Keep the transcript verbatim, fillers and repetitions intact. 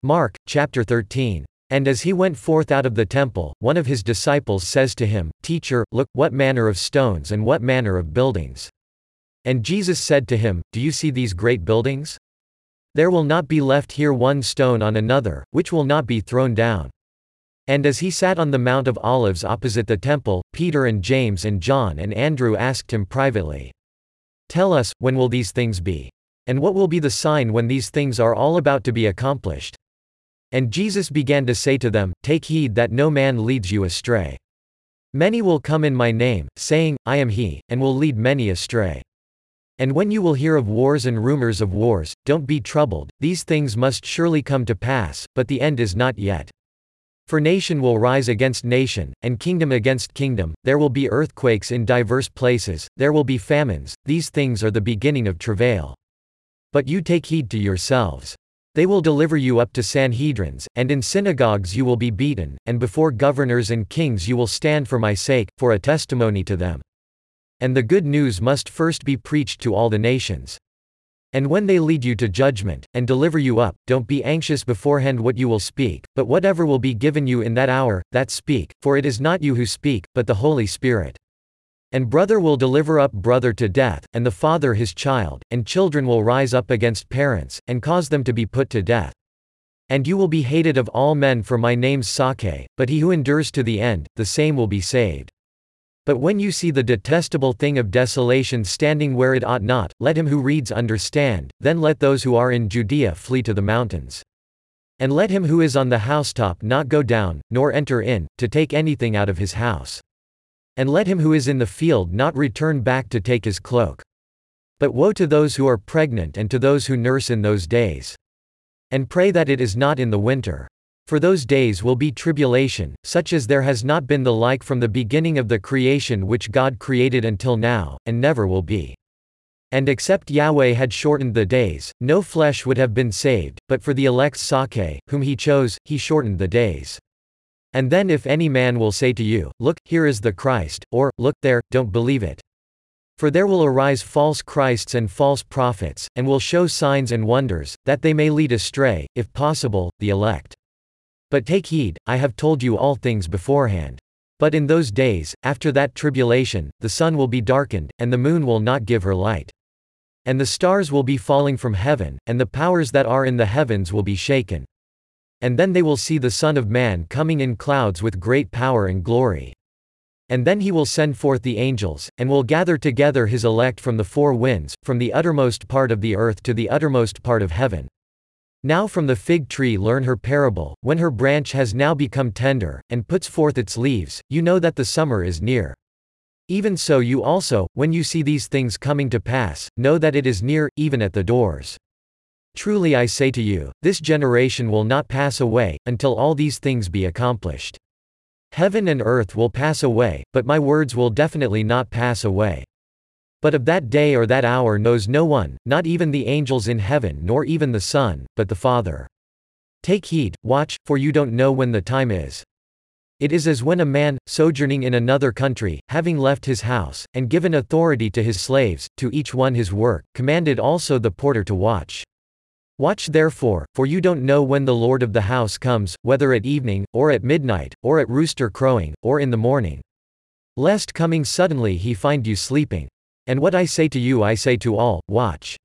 Mark, chapter thirteen. And as he went forth out of the temple, one of his disciples says to him, Teacher, look, what manner of stones and what manner of buildings. And Jesus said to him, Do you see these great buildings? There will not be left here one stone on another, which will not be thrown down. And as he sat on the Mount of Olives opposite the temple, Peter and James and John and Andrew asked him privately, Tell us, when will these things be? And what will be the sign when these things are all about to be accomplished? And Jesus began to say to them, Take heed that no man leads you astray. Many will come in my name, saying, I am he, and will lead many astray. And when you will hear of wars and rumors of wars, don't be troubled, these things must surely come to pass, but the end is not yet. For nation will rise against nation, and kingdom against kingdom, there will be earthquakes in diverse places, there will be famines, these things are the beginning of travail. But you take heed to yourselves. They will deliver you up to Sanhedrins, and in synagogues you will be beaten, and before governors and kings you will stand for my sake, for a testimony to them. And the good news must first be preached to all the nations. And when they lead you to judgment, and deliver you up, don't be anxious beforehand what you will speak, but whatever will be given you in that hour, that speak, for it is not you who speak, but the Holy Spirit. And brother will deliver up brother to death, and the father his child, and children will rise up against parents, and cause them to be put to death. And you will be hated of all men for my name's sake, but he who endures to the end, the same will be saved. But when you see the detestable thing of desolation standing where it ought not, let him who reads understand, then let those who are in Judea flee to the mountains. And let him who is on the housetop not go down, nor enter in, to take anything out of his house. And let him who is in the field not return back to take his cloak. But woe to those who are pregnant and to those who nurse in those days. And pray that it is not in the winter. For those days will be tribulation, such as there has not been the like from the beginning of the creation which God created until now, and never will be. And except Yahweh had shortened the days, no flesh would have been saved, but for the elect's sake, whom he chose, he shortened the days. And then if any man will say to you, Look, here is the Christ, or, Look there, don't believe it. For there will arise false Christs and false prophets, and will show signs and wonders, that they may lead astray, if possible, the elect. But take heed, I have told you all things beforehand. But in those days, after that tribulation, the sun will be darkened, and the moon will not give her light. And the stars will be falling from heaven, and the powers that are in the heavens will be shaken. And then they will see the Son of Man coming in clouds with great power and glory. And then he will send forth the angels, and will gather together his elect from the four winds, from the uttermost part of the earth to the uttermost part of heaven. Now from the fig tree learn her parable, when her branch has now become tender, and puts forth its leaves, you know that the summer is near. Even so you also, when you see these things coming to pass, know that it is near, even at the doors. Truly I say to you, this generation will not pass away, until all these things be accomplished. Heaven and earth will pass away, but my words will definitely not pass away. But of that day or that hour knows no one, not even the angels in heaven nor even the Son, but the Father. Take heed, watch, for you don't know when the time is. It is as when a man, sojourning in another country, having left his house, and given authority to his slaves, to each one his work, commanded also the porter to watch. Watch therefore, for you don't know when the Lord of the house comes, whether at evening, or at midnight, or at rooster crowing, or in the morning. Lest coming suddenly he find you sleeping. And what I say to you I say to all, watch.